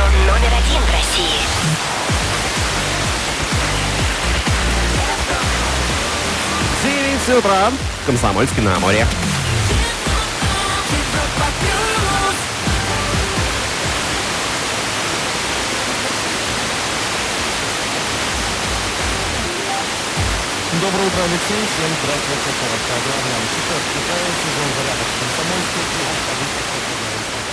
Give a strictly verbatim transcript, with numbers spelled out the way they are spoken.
номер один в России. девять утра. Комсомольский на Амуре. Доброе утро, Алексей. Всем здравствуйте. Короткая главная. Сейчас Китай, сезон зарядок Комсомольский.